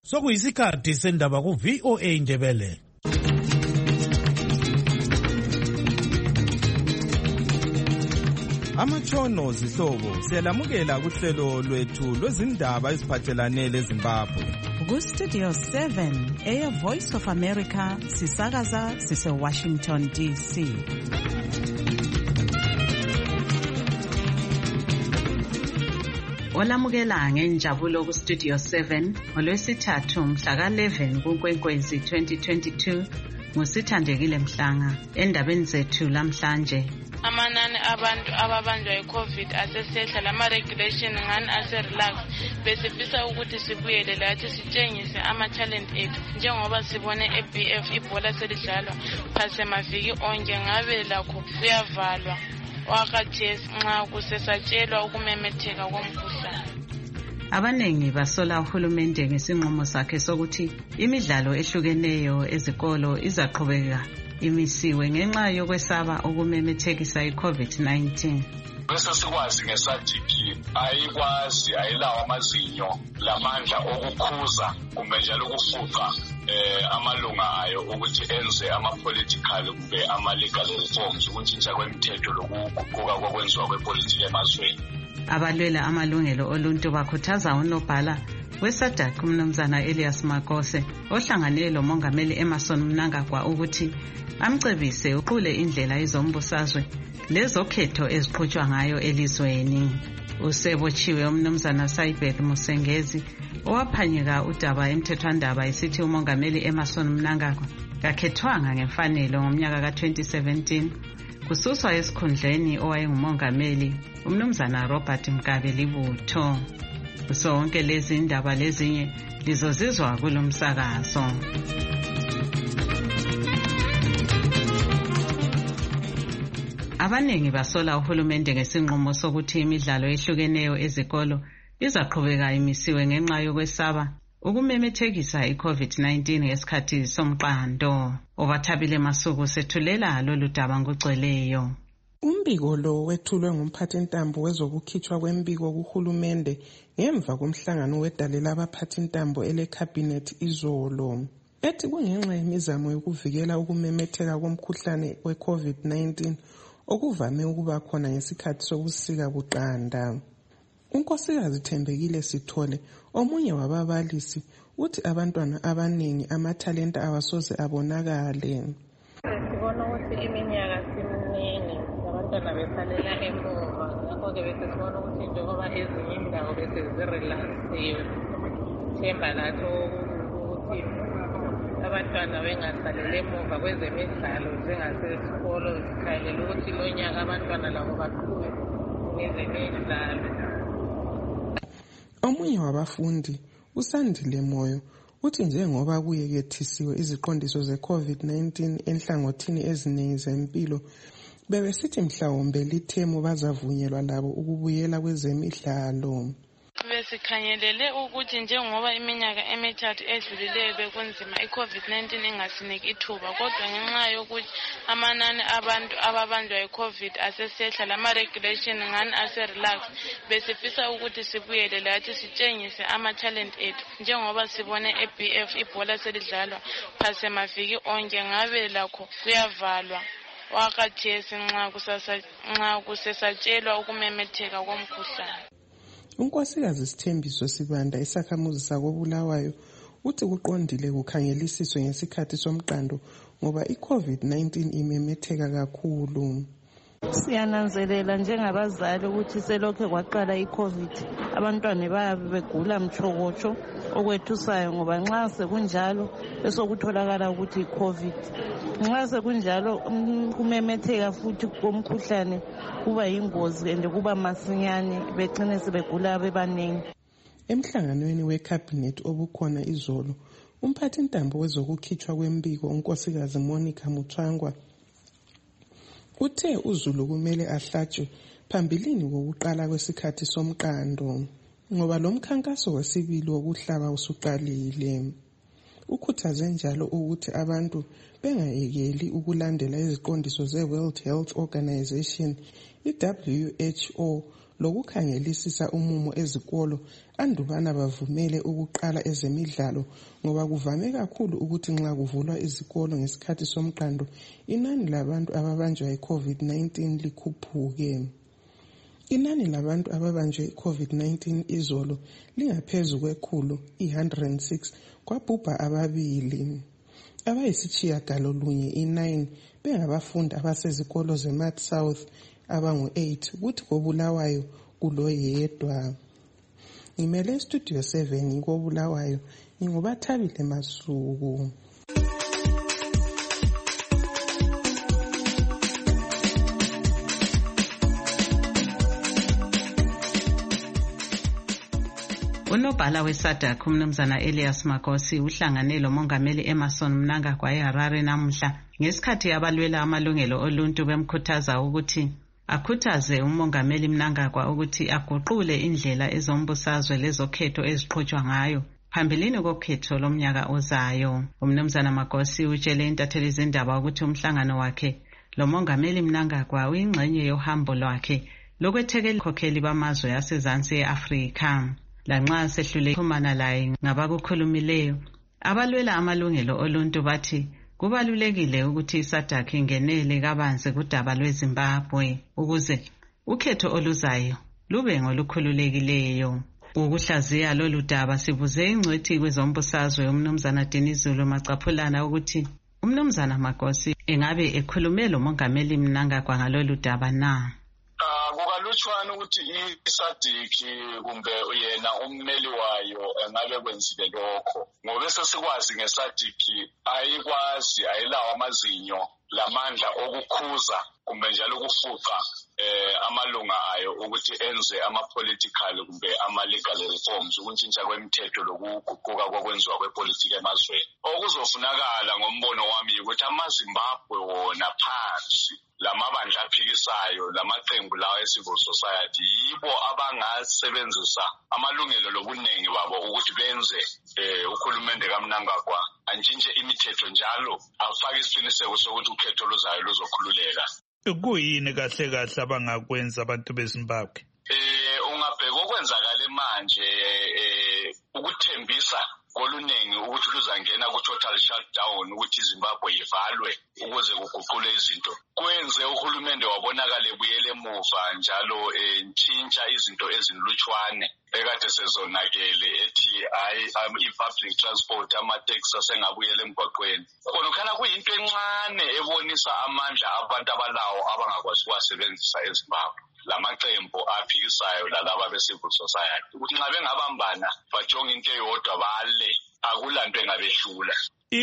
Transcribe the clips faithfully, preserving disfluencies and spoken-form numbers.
Sokuyisikhathi sendaba ku V O A Ndebele. Amatshono zihlobo siyalamukela kuhlelo lwethu lwezindaba eziphathelane leZimbabwe. Ku Studio seven, Air Voice of America, sisakaza sise Washington D C. Olamukela ngenjabulo ku Studio seven ngolwesithathu mhla ka eleven kuNkwenkwezi twenty twenty-two ngusithandekile Mhlanga. Endabeni zethu lamhlanje, amanani abantu ababanjwa yi-COVID asesehla, lama regulation ngani ase-relax. Besifisa ukuthi sibuyele lathi sitshengise ama-talent ethu njengoba sibone e-B F ibhola selidlalwa phase maviki onke, ngabe lakho kuyavalwa wakhathesi nxa kusesatshelwa ukumemetheka komkhuhlane. Abanengi basola uhulumende ngesinqumo sakhe sokuthi imidlalo ehlukeneyo ezikolo izaqhubeka imisiwe ngenxa yokwesaba ukumemethekisa i-COVID nineteen. Bese sikwazi ngesadiki ayikwazi ayilawo amazinyo lamandla okukhuza kumbe njalo ukufuqa eh amalunga ayo ukuthi enze ama-political kumbe ama-legal reforms, ukuntshintsha kwemithetho lokuguquka kokwenziwa kwepolitiki emazweni. Abalwela amalungelo oluntu bakhuthaza unobhala weSADC umnumzana Elias Makose ohlangane lomongameli Emmerson Mnangagwa ukuthi amcebise uqule indlela izombusazwe lezokhetho eziqhutshwa ngayo elizweni. Usebotshiwe umnumzana Saibeth Musengezi owaphanyeka udaba emthethwandaba isithi umongameli Emmerson Mnangagwa kakhethwanga ngemfanelo ngomnyaka ka twenty seventeen kususwa esikhundleni owayengumongameli umnumzana Robert Mugabe Libutho. Sonke lezi indaba lezinye lizozizwa kulomsakazo. Abanengi basola uhulumende ngesinqumo sokuthi imidlalo ehlukeneyo ezikolo izaqhubeka imisiwe ngenxa yokwesaba ukumemethekisa i-COVID nineteen ngesikhathi somqando. Obathabile Masuku sethulela lolu daba ngugcweleyo. Umbiko lo wethulwe ngumphathintambo wezokukhitshwa kwembiko kuhulumende ngemva komhlangano wedale labaphathintambo ele-cabinet izolo. Ethi kungenxa yemizamo yokuvikela ukumemetheka komkhuhlane we-COVID nineteen okuvame ukuba khona ngesikhathi sokusika buqanda. Unkosikazi Thembekile Sithole, omunye wababalisi, uthi abantwana abaningi amathalenta awasoze abonakale. Sibona ukuthi iminyaka siminingi abantwana besalela emuva, ngakho-ke bese sibona ukuthi njengoba ezinye indawo bese zirelaksiwe, themba lathi ukuthi abantwana bengasaleli emuva kwezemidlalo njengasesikolo, sikhayelela ukuthi lo nyaka abantwana labo baqhube ngezemidlalo. Omunye wabafundi, uSandile Moyo, uthi njengoba kuyekethisiwe iziqondiso ze-COVID nineteen enhlangothini eziningi zempilo, bebesithi mhlawumbe lithemu bazavunyelwa labo ukubuyela kwezemidlalo. Besikhangelele ukuthi njengoba iminyaka emithathu edlulileyo bekunzima i-COVID nineteen ingasiniki ithuba, kodwa ngenxa yokuthi amanani abantu ababanjwa yi-COVID asesehla, lama regulation ngani ase-relax. Besifisa ukuthi sibuyele lathi sitshengise ama-talent ethu njengoba sibone e-B F ibhola selidlalwa phase maviki onke, ngabe lakho kuyavalwa wakhathesi nxa kusesatshelwa ukumemetheka komkhuhlane. Unkosikazi Sithembiso Sibanda, isakhamuzi sakoBulawayo, uthi kuqondile kukhangelisiswe ngesikhathi somqando ngoba i-COVID nineteen imemetheka kakhulu. Siyananzelela njengabazali ukuthi selokhe kwaqala i-COVID abantwana bayabe begula mchokotsho okwethusayo, ngoba nxa sekunjalo besokutholakala ukuthi i-COVID. Nxa sekunjalo kumemetheka futhi komkhuhlane kuba yingozi ende kuba masinyane, begcine sebegula bebaningi. Emhlanganweni we-cabinet obukhona izolo, umphathintambo wezokukhitshwa kwembiko unkosikazi Monica Mutswangwa uthe uZulu kumele ahlatshwe phambilini kokuqala kwesikhathi somqando ngoba lo mkhankaso wesibili wokuhlaba usuqalile. Ukhuthaze njalo ukuthi abantu bengayekeli ukulandela iziqondiso ze-World Health Organization, i-W H O, lokukhangelisisa umumo ezikolo andubana bavumele ukuqala ezemidlalo ngoba kuvame kakhulu ukuthi nxa kuvulwa izikolo ngesikhathi somqando inani labantu ababanjwa yi-COVID nineteen likhuphuke. Inani labantu ababanjwe i-COVID nineteen izolo lingaphezu kwekhulu i-one hundred six kwabhubha ababili. Abayisitshiyagalolunye i-nine bengabafundi abasezikolo ze-Mat South abangu-eight kuthi koBulawayo kuloyedwa. Ngimele Studio seven koBulawayo nginguBathabile Masuku. Unobhala weSADC umnumzana Elias Magosi uhlangane lomongameli Emmerson Mnangagwa eHarare namuhla ngesikhathi abalwela amalungelo oluntu bemkhuthaza ukuthi akhuthaze umongameli Mnangagwa ukuthi aguqule indlela ezombusazwe lezokhetho eziqhutshwa ngayo phambilini kokhetho lomnyaka ozayo. Umnumzana Magosi utshele intatheli zindaba ukuthi umhlangano wakhe lomongameli Mnangagwa uyingxenye yohambo lwakhe lokwethekela ikhokheli bamazwe asezansi e-Afrika. Lanxa sehlule xhumana laye ngabakukhulumileyo abalwela amalungelo oluntu bathi kubalulekile ukuthi iSADC ingenele kabanzi kudaba lweZimbabwe ukuze ukhetho oluzayo lube ngolukhululekileyo. Ukuhlaziya lolu daba sibuze ingcwethi kwezombusazwe umnumzana Dinizulu Macaphulana ukuthi umnumzana Magosi engabe ekhulume lomongameli Mnangagwa ngalolu daba na. Kukalutshwana ukuthi iSADC kumbe yena ummeli wayo engabe kwenzile lokho ngoba sesikwazi ngeSADC ayikwazi ayilawa amazinyo lamandla okukhuza kumbe njalo ukufuqa eh amalunga ayo ukuthi enze ama-political kumbe ama-legal reforms ukuntshintsha kwemithetho lokuguquka kokwenziwa kwepolitiki emazweni. Okuzofunakala ngombono wami ukuthi amaZimbabwe wona phansi lamabandla aphikisayo lamaqembu lawo e-civil society yibo abangasebenzisa amalungelo lobuningi babo ukuthi benze eh ukhulumende kaMnangagwa antshintshe imithetho njalo afake isiqiniseko sokuthi ukhetho luzayo luzokhululeka. Kuyini kahle kahle abangakwenza abantu beZimbabwe? Eh ungabheka okwenzakala manje eh ukuthembisa koluningi ukuthi luzangena ku-total shutdown ukuthi iZimbabwe ivalwe ukuze kuguqule izinto kwenze uhulumende wabonakala ebuyele emuva njalo entshintsha izinto ezinlutshwane ekade sezonakele ethi hayi i-public transport ama-taxi asengabuyela emgwaqweni. Khona ukhana kuyinto encane ebonisa amandla abantu abalawo abangakwazi kuwasebenzisa eZimbabwe lamaqembu aphikisayo lalaba be-civil society ukuthi nxa bengabambana bajonge into eyodwa bale akulanto engabehlula.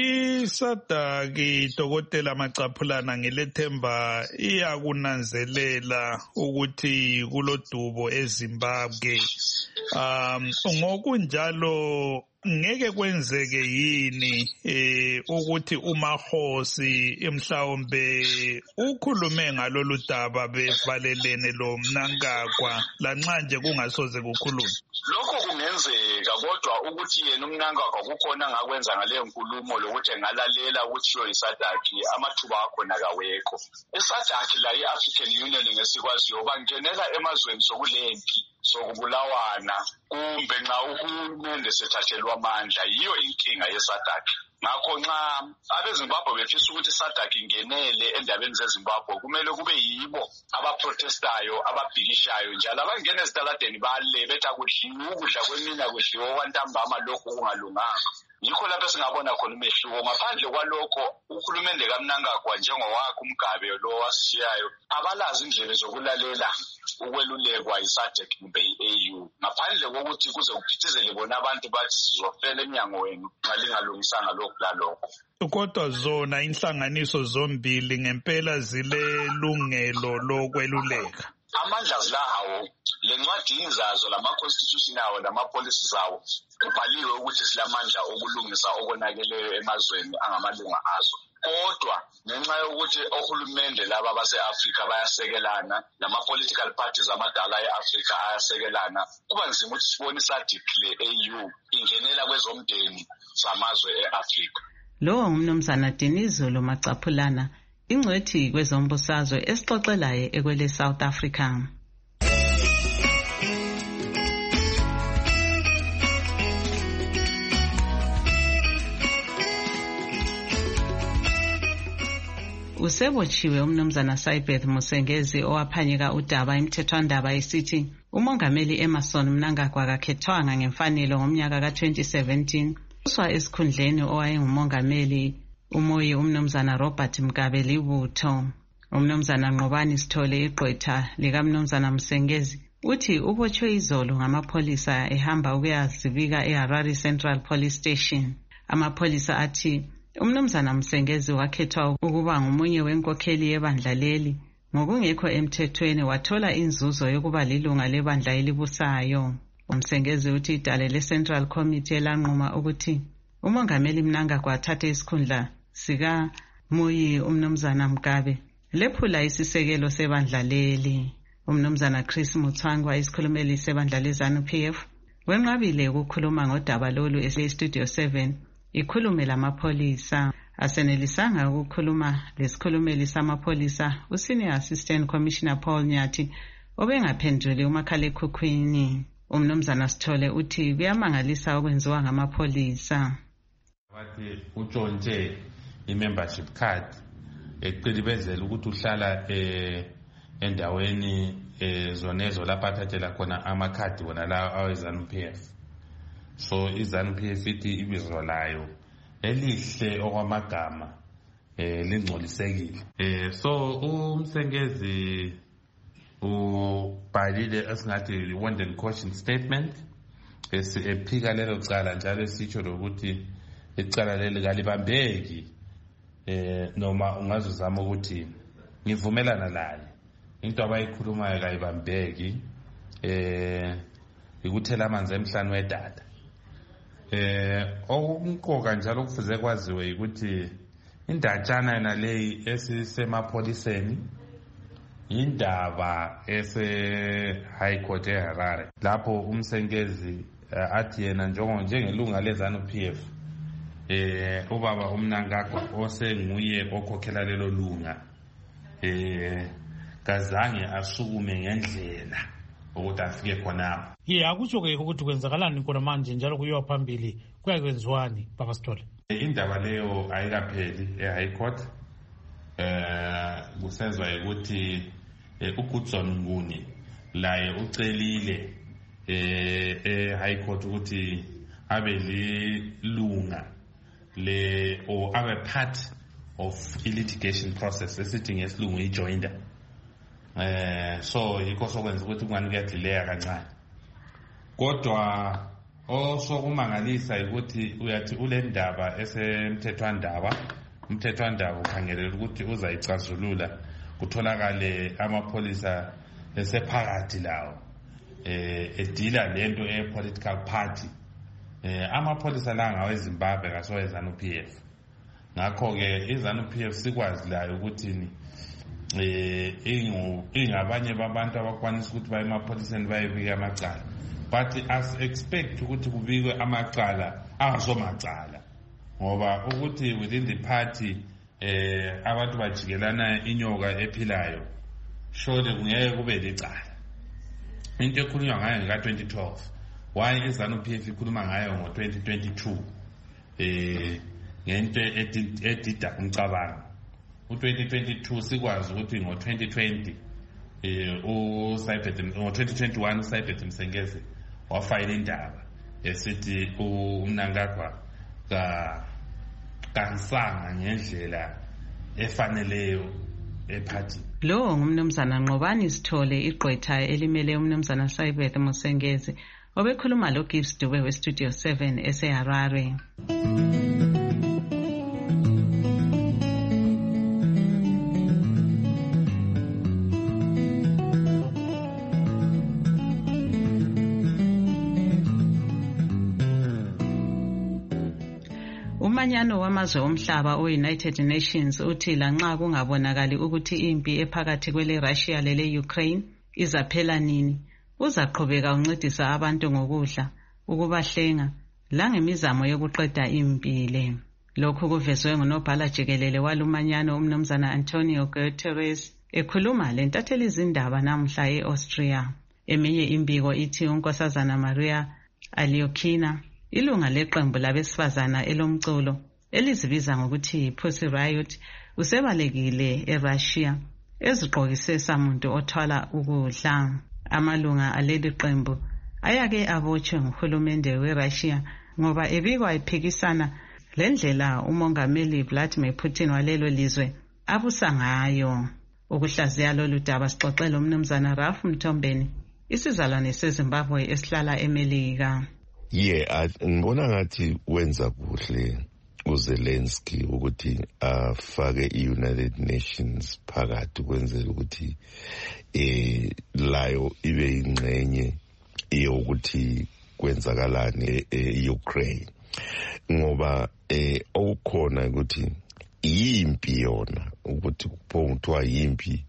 iSADC Dokotela Macaphulana ngelethemba iyakunanzelela ukuthi kulodubo eZimbabwe. Um ngokunjalo ngeke kwenzeke yini eh ukuthi uMahosi emhlawumbe ukhulume ngalolu daba bevalelene lo Mnangagwa lanxa nje kungasoze kukhulume? Lokho kungenzeka kodwa ukuthi yena uMnangagwa kukhona ngakwenza ngale nkulumo lokuthi engalalela ukuthi yo iSADC amathuba akhona kawekho. iSADC la i-African Union ngesikwaziyo bangenela emazweni sokulempi sokubulawana kumbe nxa uhulumende sethathelwa amandla yiyo inkinga yeSADC. Ngakho nxa abeZimbabwe befisa ukuthi iSADC ingenele endabeni zeZimbabwe kumele kube yibo abaprotestayo ababhikishayo njalo abangena ezitaladeni bale betha kudliwa ukudla kwemina kudliwa kwantambama lokhu kungalunganga. Yikho lapho singabona khona umehluko. Ngaphandle kwalokho uhulumende kaMnangagwa njengowakhe umgabe lo wasishiyayo abalazi indlela zokulalela ukwelulekwa iSADC kumbe i-A U ngaphandle kokuthi kuze kuphithizele bona abantu bathi sizofela eminyango wenu nxa lingalungisanga lokhu lalokho. Kodwa zona inhlanganiso zombili ngempela zilelungelo lokweluleka. Amandla zilawo lencwadini zazo lama-constitution awo lama-policy zawo kubhaliwe ukuthi silamandla okulungisa okonakeleyo emazweni angamalunga azo. Kodwa ngenxa yokuthi ohulumende laba base-Afrika bayasekelana lama-political parties amadala e-Afrika ayasekelana kuba nzima ukuthi sibone iSADC le-A U ingenela kwezomndeni zamazwe e-Afrika. Lo ngumnumzana Dinizulu Macaphulana ingcwethi kwezombusazwe esixoxelayo ekwele South Africa. Usebotshiwe umnumzana Saibeth Musengezi owaphanyeka udaba imthethwandaba esithi umongameli Emmerson Mnangagwa akakhethwanga ngemfanelo ngomnyaka ka twenty seventeen. Uswa esikhundleni owayengumongameli umoyi umnumzana Robert Mugabe libutho. Umnumzana Nqobani Sithole igqwetha likamnumzana Musengezi uthi ubotshwe izolo ngamapholisa ehamba ukuyazibika eHarare Central Police Station. Amapholisa athi umnumzana Musengezi wakhethwa ukuba ngomunye wenkokheli yebandla leli ngokungekho emthethweni wathola inzuzo yokuba lilunga lebandla elibusayo. Umsengezi uthi idale le-Central Committee elanquma ukuthi umongameli Mnangagwa athathe isikhundla sika Moyi umnumzana Mugabe lephula isisekelo sebandla leli. Umnumzana Chris Mutsangwa isikhulumeli sebandla leZANU P F wenqabile ukukhuluma ngodaba lolu e-Studio seven ikhulume lamapholisa. Asenelisanga ukukhuluma lesikhulumeli samapholisa uSenior Assistant Commissioner Paul Nyathi obengaphenduli umakhalekhukhwini. Umnumzana Sithole uthi kuyamangalisa okwenziwa ngamapholisa. Wathi utshontshe i-membership card eqilibezela ukuthi uhlala eh endaweni ezonezo lapha athathela khona amakhadi wona la aweZANU P F. So iZANU P F ithi ibizo layo elihle okwamagama eh lingcolisekile. Eh so umsengezi ubhalile esingathi warning caution statement ephika lelo cala njalo esitsho lokuthi icala leli kalibambeki eh noma ungazuzama ukuthi ngivumelana laye into abayikhulumayo kayibambeki eh ikuthela amanzi emhlanje wedada. Eh okunkoka njalo kufuze kwaziwe ukuthi indatshana yena leyi esisemapholiseni indaba ese High Court eHarare lapho umsengezi athi yena njengo njengelunga leZANU P F eh ubaba uMnangagwa osenguye okhokhela lelo lunga eh kazange asukume ngendlela ukuthi afike khona. Ye akutsho ke ukuthi kwenzakalani khona manje njalo kuyiwa phambili kuyakwenziwani baba Sithole? Indaba leyo ayikapheli eHigh Court. Eh kusenzwa ukuthi uGoodson Nguni laye ucelile eh eHigh Court ukuthi abe lilunga le or abe part of litigation process esithi ngesilungu ijoinder. Eh so yikho sokwenza ukuthi kungani kuyadileka kancane. Kodwa osokumangalisa ukuthi uyathi ule ndaba esemthethwandaba umthethwandaba ukhangelela ukuthi uzayicazulula kutholakale amapholisa esephakathi lawo eh edila lento e-political party. Eh amapholisa la ngaweZimbabwe kasoweZANU P F. Ngakho ke iZANU P F sikwazi layo ukuthi ni eh ingu ingabanye babantu abakwanisa ukuthi baye emapholiseni bayebika amacala, but as expect ukuthi kubikwe amacala angazomacala ngoba ukuthi within the party eh abantu bajikelana inyoka ephilayo shode kungeke kube licala. Into ekhulunywa ngayo ngaka twenty twelve why iZANU P F ikhuluma ngayo ngo twenty twenty-two eh ngento edida umcabango. U twenty twenty-two sikwazi ukuthi ngo twenty twenty eh u Saibeth ngo twenty twenty-one Saibeth Musengezi wafayila indaba esithi uMnangagwa ka kansanga ngendlela efaneleyo ephathi. Lo ngumnumzana Nqobani Sithole igqwetha elimele umnumzana Saibeth Musengezi obekhuluma lo Gibbs Dube we Studio seven eseHarare. Umanyano wamazwe omhlaba o-United Nations uthi lanxa kungabonakali ukuthi impi ephakathi kwele Russia lele Ukraine izaphela nini, uzaqhubeka uncedisa abantu ngokudla, ukubahlenga langemizamo yokuqeda impile. Lokhu kuvezwe ngunobhala jikelele walumanyano umnumzana Antonio Guterres ekhuluma lentatheli izindaba namhla e-Austria. Eminye imbiko ithi unkosazana Maria Aliokina ilunga leqembu labesifazana elomculo elizibiza ngokuthi Pussy Riot usebalekile eRussia ezigqokise samuntu othwala ukudla. Amalunga aleli qembu ayake abotshwe nguhulumende weRussia ngoba ebikwa ephikisana lendlela umongameli Vladimir Putin walelo lizwe abusa ngayo. Ukuhlaziya lolu daba sixoxele umnumzana Ralph Mthombeni, isizalwane seZimbabwe esihlala eMelika. Yeah, ngibona ngathi wenza kuhle uZelensky ukuthi afake i-United Nations phakathi kwenzela ukuthi eh layo ibe ingxenye yokuthi kwenzakalani e-Ukraine, ngoba eh okukhona ukuthi yimpi yona ukuthi kuphothwa yimpi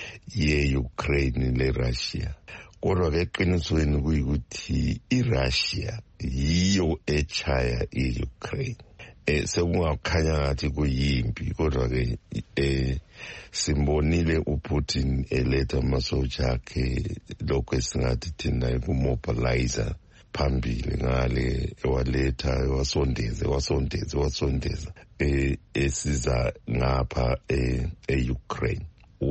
ye-Ukraine le-Russia, kodwa ke eqinisweni kuyikuthi i-Russia yiyo echaya i-Ukraine. Eh sekungakhanya ngathi kuyimpi, kodwa ke eh simbonile uPutin eletha amasoja akhe lokho esingathi thina kumobilizer phambili ngale ewaletha ewasondeze wasondeze wasondeza eh esiza ngapha e-Ukraine.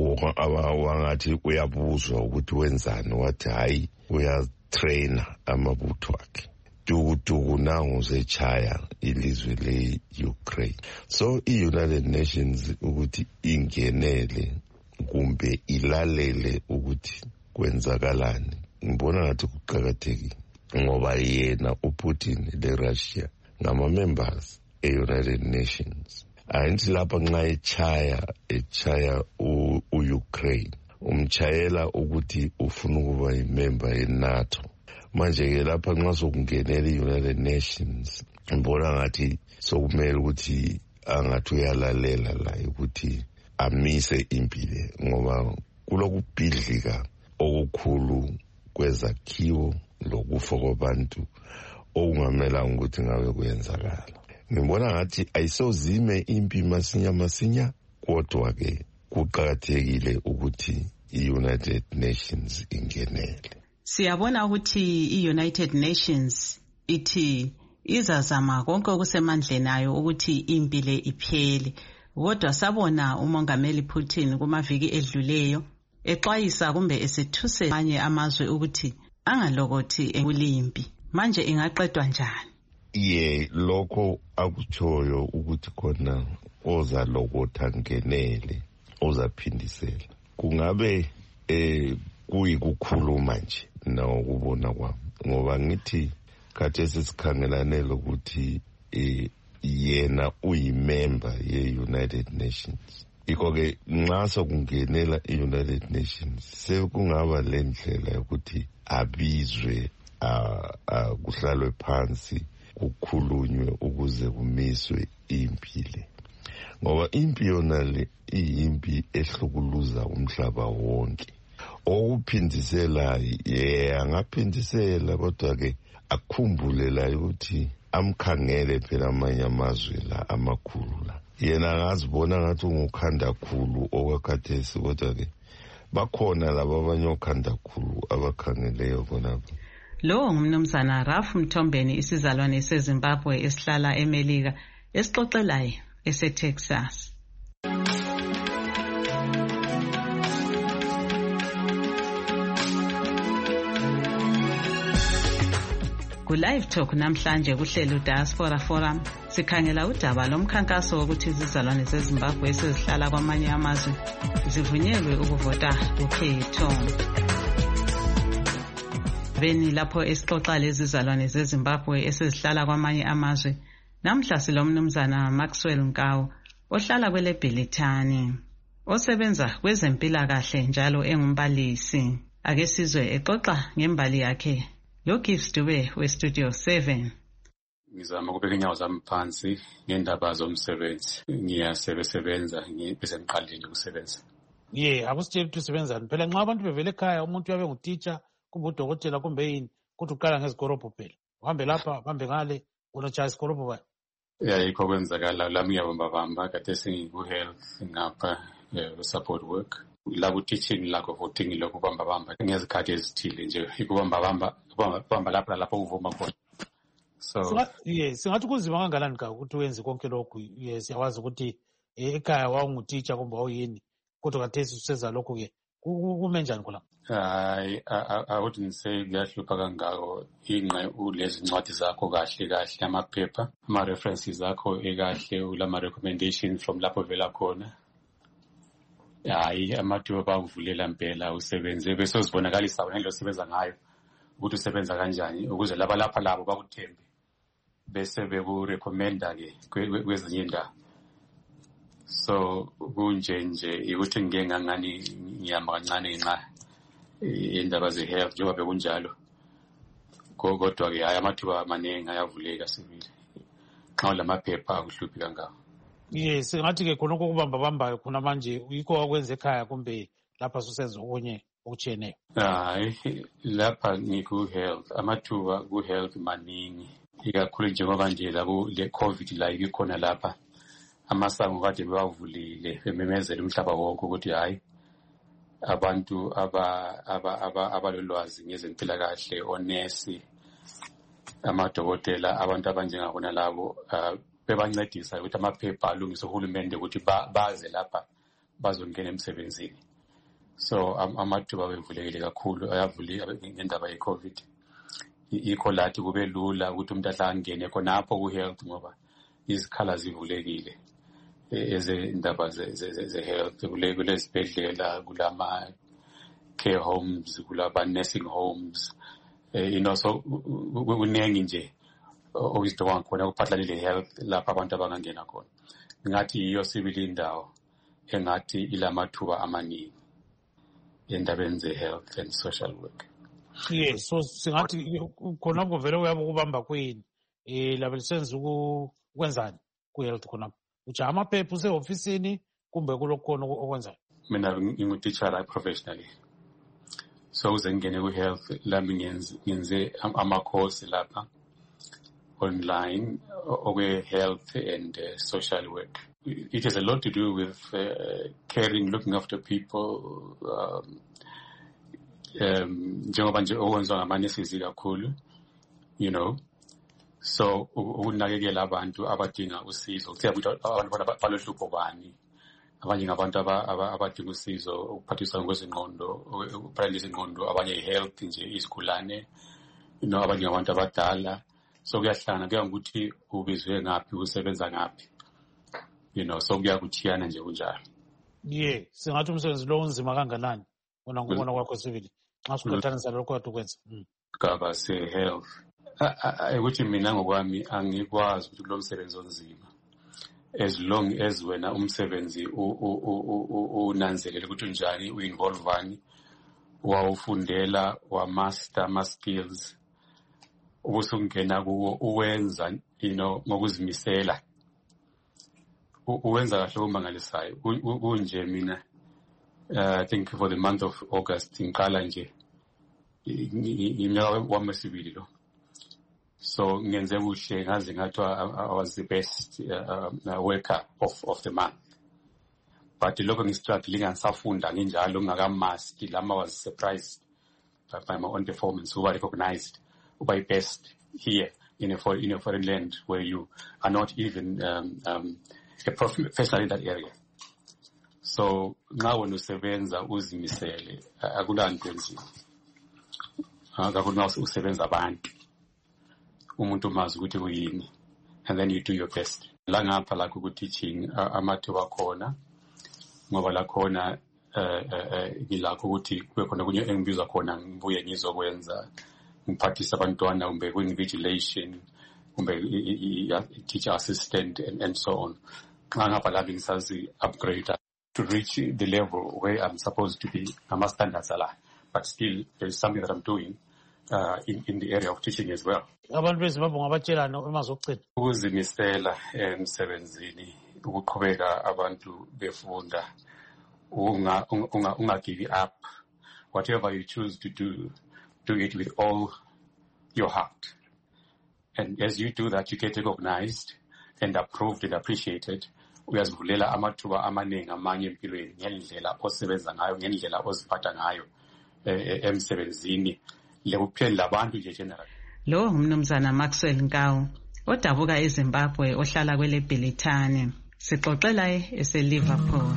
Wangathi uyabuzwa ukuthi wenzani, wathi hayi uyatraina amabutho akhe dukuduku nangu zechaya ilizwe le-Ukraine. So i-United Nations ukuthi ingenele kumbe ilalele ukuthi kwenzakalani, ngibona ngathi kuqakathekile ngoba yena uPutin le-Russia ngama-members e-United Nations. Ayithi lapha nxa echaya echaya u-Ukraine umchayela ukuthi ufuna ukuba imember ye-NATO. Manje ke lapha nxa sokungenela i-United Nations ngibona ngathi sokumele ukuthi angathi uyalalela la ukuthi amise impilo, ngoba kulokubhidlika okukhulu kwezakhiwo lokufa kwabantu okungamelanga ukuthi ngabe kuyenzakala. Ngibona ngathi ayisozime impi masinya masinya, kodwa ke kuqakathekile ukuthi i-United Nations ingenele. Siyabona ukuthi i-United Nations ithi izazama konke okusemandleni ayo ukuthi impi le iphele, kodwa sabona umongameli Putin kumaviki edluleyo exwayisa kumbe esethuse amanye amazwe ukuthi angalokothi ekulimpi. Manje ingaqedwa njani? Ye lokho akutshoyo ukuthi khona ozalokotha ngenele ozaphindisela kungabe eh kuyikukhuluma nje nawukubona kwami, ngoba ngithi khathesi sikhangelane lokuthi eh yena uyimember ye-United Nations. Iko-ke nxa sokungenela i-United Nations sekungaba lendlela yokuthi abizwe kuhlalwe phansi kukhulunywe ukuze kumiswe impilo, ngoba impi yona le iyimpi ehlukuluza umhlaba wonke. Okuphindisela ye angaphindisela, kodwa ke akukhumbule la ukuthi amkhangele phela amanye amazwe la amakhulu la, yena angazibona ngathi ungukhanda khulu okwakhathesi, kodwa ke bakhona laba abanye okhanda khulu abakhangeleyo khonapho. Lo ngumnumzana Ralph Mthombeni, isizalwane seZimbabwe esihlala eMelika, esixoxelayo eseTexas. Ku-Live Talk namhlanje kuhlelo Diaspora Forum sikhangela udaba lomkhankaso wokuthi izizalwane zeZimbabwe esezihlala kwamanye amazwe zivunyelwe ukuvota ukhetho. Beni lapho esixoxa lezizalwane zeZimbabwe esezihlala kwamanye amazwe, namhla silomnumzana Maxwell Nkawu ohlala kweleBhelithani, osebenza kwezempilakahle njalo engumbalisi. Ake sizwe exoxa ngembali yakhe lo Gives Dube weStudio seven. Ngizama ukubeka inyawo zami phansi ngendaba zomsebenzi. Ngiyasebenza ngisemqaleni ukusebenza. Ye, akusitshela ukuthi usebenzani. Phela nxa abantu bevele ekhaya umuntu uyabe ngutitsha kumbe udokotela kumbe yini, kuthi uqala ngezikorobho phela. Uhambe lapha, uhambe ngale, unatshaya izikorobho bani? Ya, yikho kwenzakala lami ngiyabamba bamba kade sengiku-health ngapha support work. La ku-teaching la ku-voting lokhu bamba bamba ngezikhathi ezithile nje, ikubamba bamba bamba lapha lapho uvuma khona. So yes, singathi kunzima kangakanani ka ukuthi wenze konke lokhu. Yes, siyawazi ukuthi ekhaya wawungutitsha kumbe wawuyini kodwa khathesi usenza lokhu-ke kume njani khona? Hayi, I wouldn't say kuyahlupha kangako. Inqe ulezi ncwadi zakho kahle kahle, amaphepha, ama-references akho ekahle, ulama-recommendation from lapho vela khona. Hayi, amathuba bakuvulela mpela usebenze bese uzibonakalisa wena ngendlela osebenza ngayo ukuthi usebenza kanjani ukuze laba lapha labo bakuthembe bese beku-recommenda-ke kwezinye indawo. So kunje nje ukuthi ngike ngangani ngiyama kancane ngenxa indaba ze-health njengoba bekunjalo, kodwa-ke hayi amathuba amaningi ayavuleka sibili xa lamaphepha akuhluphi kangako. Yes, ngathi-ke khonokho okubambabambayo khona manje yikho wakwenza ekhaya kumbe lapha susenza okunye okutshiyeneyo? Hayi, lapha ngiku-health, amathuba ku-health maningi, ikakhulu njengoba nje labo le-COVID la ibikhona lapha, amasango kade bewavulile bememezela umhlaba wonke ukuthi hayi abantu abalolwazi ngezempilakahle, onesi, amadokotela, abantu abanjengabona labo bebancedisa ukuthi amaphepha alungise uhulumende ukuthi baze lapha bazongena emsebenzini. So amathuba bevulekile kakhulu, ayavulika ngendaba ye-COVID. Yikho lathi kube lula ukuthi umuntu ahlangene khonapho ku-health ngoba izikhala zivulekile ezindaba ze-health, kulezibhedlela, kulama-care homes, kulaba-nursing homes, you know, so kuningi nje owizinto wangikhona kuphathelane le-health lapha abantu abangangena khona. Ngathi yiyo sibili indawo engathi ilamathuba amaningi endabeni ze-health and social work. Yes, so singathi khonapho vele uyabe ukubamba kwini um labe lisenza ukwenzani ku-health khonapho? Ujaha amaphepha use-ofisini kumbe kulokhu khona okwenzayo? Mina ngingutitshala professionally, so uze ngingene ku-health lami ngenze ama-course lapha online okwe-health and uh, social work. It has a lot to do with uh, caring, looking after people, um, njengoba nje okwenziwa ngamanesi kakhulu, you know, so ukunakekela abantu abadinga usizo, kuthi abantu balohlupho bani, abanye ngabantu abadinga usizo ukuphathiswa ngezingqondo, ukuphatha izingqondo, abanye i-health nje izigulane, you know, abanye ngabantu abadala. So kuyahlangana kuya ngokuthi ubizwe ngaphi, usebenza ngaphi, you know, so kuyakuthiyana nje kunjalo. Yeah, singathi umsebenzi lo unzima kanganani wona ngubona kwakho sibili xa siqhathanisa lokho kade ukwenza? Gaba se-health, ukuthi mina ngokwami angikwazi ukuthi kulo msebenzi onzima as long as wena umsebenzi unanzelele ukuthi unjani, u-involvani, wawufundela, wamaster ama-skills, ubusungena kuwo uwenza, you know, ngokuzimisela, uwenza kahle omangalisayo. Kunje mina I think for the month of August ngiqala nje iminyaka wami wesibili lo, so ngenze kuhle ngaze ngathiwa I was the best uh, uh, worker of of the month, but lokho ngistruggle ngisafunda nginjalo ngakamaski lama was surprised by, by my own performance, who were recognized by best here in a foreign, in a foreign land where you are not even um, um, a professional in that area. So now when usebenza uzimisele akulanto nzima, akakhulu now usebenza abantu umuntu mazi ukuthi uyini, and then you do your best. La ngapha la ku-teaching amathuba khona ngoba la khona ngilakho ukuthi kube khona kunye engibizwa khona ngibuye ngizokwenza, ngiphathisa abantwana kumbe ku-invigilation kumbe teacher assistant and, and so on. Xa ngapha la ngisazi upgrade to reach the level where I'm supposed to be, ama standards ala, but still there is something that I'm doing uh, in, in the area of teaching as well. Abantu bezimbabwe ngabatshelana emazokugcina ukuzimisela emsebenzini, ukuqhubeka abantu befunda, unga unga unga give up. Whatever you choose to do, do it with all your heart, and as you do that you get recognized and approved and appreciated. Uyazivulela amathuba amaningi amanye empilweni ngendlela osebenza ngayo, ngendlela oziphatha ngayo emsebenzini lekupheni labantu nje general. Lo ngumnumzana Maxwell Nkawu odabuka eZimbabwe ohlala kwele Bhelithani. Sixoxela ese-Liverpool.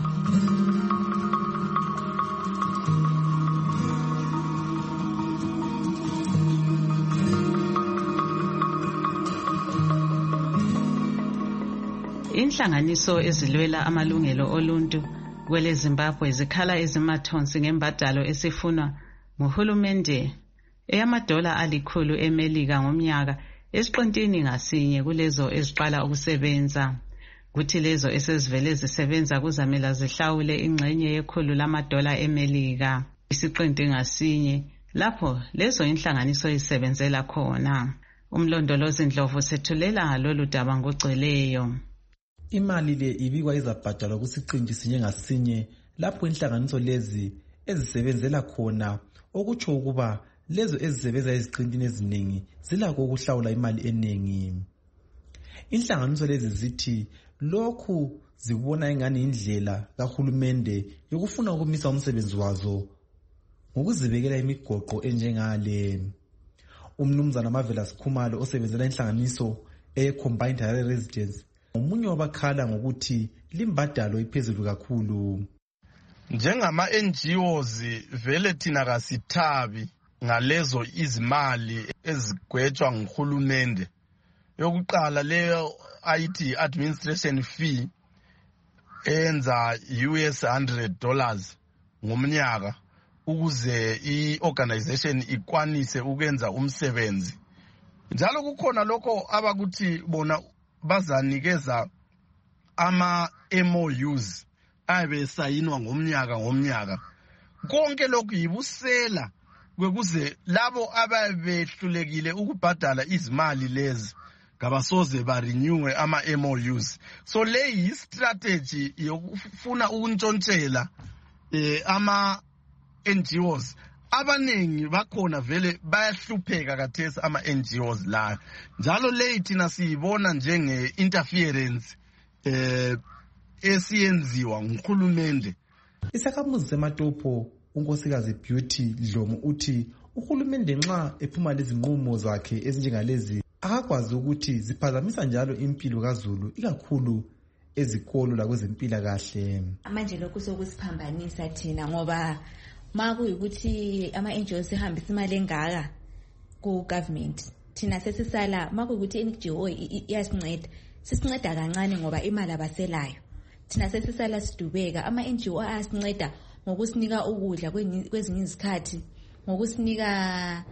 Inhlanganiso ezilwela amalungelo oluntu kwele Zimbabwe zikhala ezimathonsi ngembadalo esifunwa nguhulumende eyamadola alikhulu eMelika ngomnyaka esiqintini ngasinye kulezo eziqala ukusebenza. Kuthi lezo esezivele zisebenza kuzamela zihlawule ingxenye yekhulu lamadola eMelika isiqinti ngasinye lapho lezo inhlanganiso isebenzela khona. Umlondolozi Ndlovu sethulela lolu daba ngogcweleyo. Imali le ibikwa izabhadalwa kusiqinti sinye ngasinye lapho inhlanganiso lezi ezisebenzela khona, okutsho ukuba lezo ezisebenza eziqintini eziningi zilakho ukuhlawula imali eningi. Inhlanganiso lezi zithi lokhu zikubona ingani indlela kahulumende yokufuna ukumisa umsebenzi wazo ngokuzibekela imigoqo enjengale. Umnumzana Marvelous Khumalo osebenzela inhlanganiso e-Combined Harare Residence umunye wabakhala ngokuthi limbadalo iphezulu kakhulu. Njengama-N G Os vele thina kasithabi ngalezo izimali ezigwetshwa nguhulumende. Yokuqala leyo ayithi administration fee enza U S one hundred dollars ngomnyaka ukuze i-organization ikwanise ukwenza umsebenzi. Njalo kukhona lokho abakuthi bona bazanikeza ama-M O Us abe sayinwa ngomnyaka ngomnyaka. Konke lokhu yibusela kwekuze labo ababehlulekile ukubhadala izimali lezi ngabasoze barenewe ama-M O Us. So le yi-strategy yokufuna ukuntshontshela eh, ama-N G Os. Abanengi bakhona vele bayahlupheka kathesi ama-N G Os la. Njalo le thina siyibona njenge-interference eh, esiyenziwa nguhulumende. Isakhamuzi seMatopo unkosikazi Beauty Dlomo uthi uhulumende nxa ephuma lezi nqumo zakhe ezinjengalezi akakwazi ukuthi ziphazamisa njalo impilo kaZulu ikakhulu ezikolo lakwezempilakahle. Manje lokhu sokusiphambanisa thina ngoba makuyikuthi ama-N G Os ehambisa imali engaka ku-government thina sesisala makuyikuthi i-N G O iyasinceda sisinceda kancane ngoba imali abaselayo. Thina sesisala sidubeka. Ama-N G O ayasinceda ngokusinika ukudla kwezinye izikhathi, ngokusinika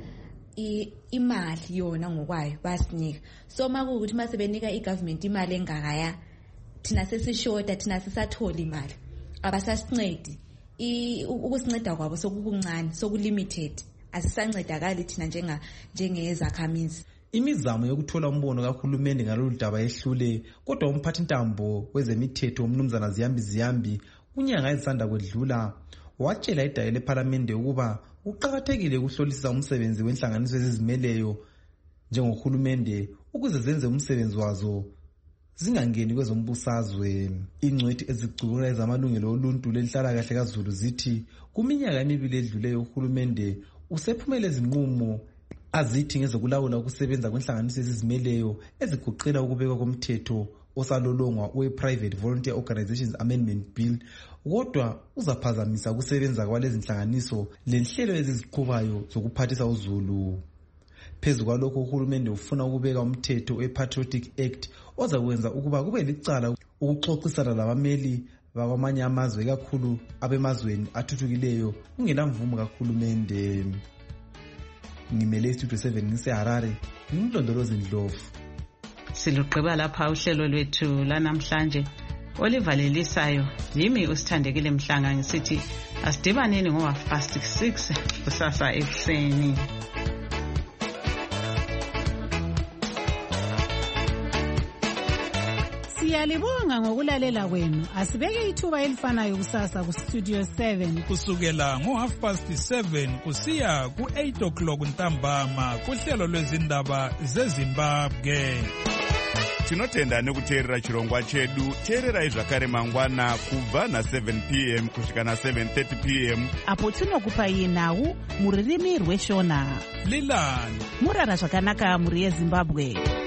imali yona ngokwayo basinika. So makuyikuthi mase benika i-government imali engakaya thina sesishoda, thina sisathola imali abasasincedi. Ukusinceda kwabo sokukuncane sokulimited asisancedakali thina njenga njengezakhamizi. Imizamo yokuthola umbono kahulumende ngalolu daba yehlule, kodwa umphathi ntambo wezemithetho umnumzana Ziyambi Ziyambi unyanga ezisanda kwedlula watshela idaya leParliament ukuba uqhakathekile ukuhlolisisa umsebenzi wenhlanganiso ezizimeleyo njengohulumende ukuze zenze umsebenzi wazo zingangeni kwezombusazwe. Ingcwethi ezicubungula ezamalungelo oluntu lenhlala kahle kaZulu zithi kuminyaka emibili edluleyo uhulumende usephumele izinqumo azithi ngezokulawula ukusebenza kwenhlanganiso ezizimeleyo ezigoqela ukubekwa komthetho osalolongwa we-Private Volunteer Organizations Amendment Bill, kodwa uzaphazamisa ukusebenza kwalezi nhlanganiso lenhlelo eziziqhubayo zokuphathisa uZulu. Phezu kwalokho uhulumende ufuna ukubeka umthetho we-Patriotic Act ozakwenza ukuba kube licala ukuxoxisana labameli bakwamanye amazwe kakhulu abemazweni athuthukileyo kungelamvumo kahulumende. Ngimele Studio seven ngiseHarare, ngimlondolozi Ndlovu. Siluqeba lapha uhlelo lwethu lanamhlanje olivalelisayo yimi usithandekile Mhlanga ngisithi asidibaneni ngo half past six kusasa ekuseni. Siyalibonga ngokulalela kwenu. Asibeke ithuba elifanayo kusasa ku Studio seven kusukela ngo half past seven kusiya ku eight o'clock ntambama kuhlelo lwezindaba zeZimbabwe. Tinotenda nekuteerera chirongwa chedu. Teererai zvakare mangwana kubva na seven p m kusvika na seven thirty p m apo tinokupai nhau muririmi rweshona. Lilani murara zvakanaka muri yeZimbabwe.